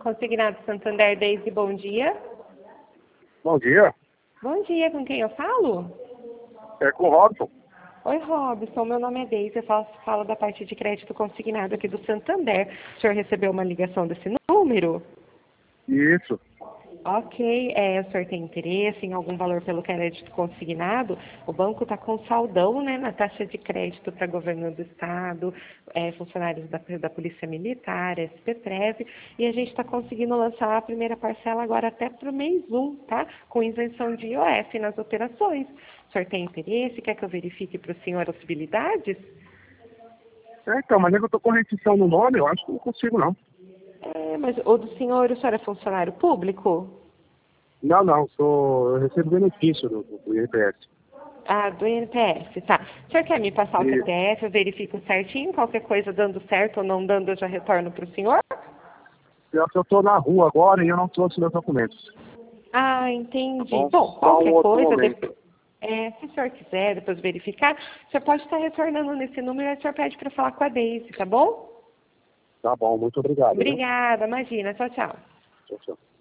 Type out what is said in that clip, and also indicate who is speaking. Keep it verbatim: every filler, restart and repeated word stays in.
Speaker 1: Consignado Santander, Deise, bom dia.
Speaker 2: Bom dia.
Speaker 1: Bom dia, com quem eu falo?
Speaker 2: É com o Robson.
Speaker 1: Oi, Robson, meu nome é Deise, eu faço, falo da parte de crédito consignado aqui do Santander. O senhor recebeu uma ligação desse número?
Speaker 2: Isso.
Speaker 1: Ok, é, o senhor tem interesse em algum valor pelo crédito consignado? O banco está com saldão, né, na taxa de crédito para governo do estado, é, funcionários da, da Polícia Militar, S P Treve, e a gente está conseguindo lançar a primeira parcela agora até para o mês um, tá? Com isenção de I O F nas operações. O senhor tem interesse? Quer que eu verifique para o senhor as possibilidades?
Speaker 2: É, então, mas é que eu tô com restrição no nome, eu acho que não consigo, não.
Speaker 1: É, mas o do senhor, o senhor é funcionário público?
Speaker 2: Não, não, sou, eu recebo benefício do, do I N P S.
Speaker 1: Ah, do I N P S, tá. O senhor quer me passar o
Speaker 2: E
Speaker 1: C P F, eu verifico certinho, qualquer coisa dando certo ou não dando, eu já retorno para o senhor?
Speaker 2: pior que eu tô na rua agora e eu não trouxe meus documentos.
Speaker 1: Ah,
Speaker 2: Tá
Speaker 1: entendi.
Speaker 2: bom?
Speaker 1: Bom,
Speaker 2: Só um
Speaker 1: qualquer
Speaker 2: outro
Speaker 1: coisa,
Speaker 2: momento.
Speaker 1: depois, é, se o senhor quiser depois verificar, o senhor pode estar retornando nesse número e o senhor pede para falar com a Deise, tá bom?
Speaker 2: Tá bom, muito obrigado, viu?
Speaker 1: Obrigada, imagina. Tchau, tchau.
Speaker 2: Tchau, tchau.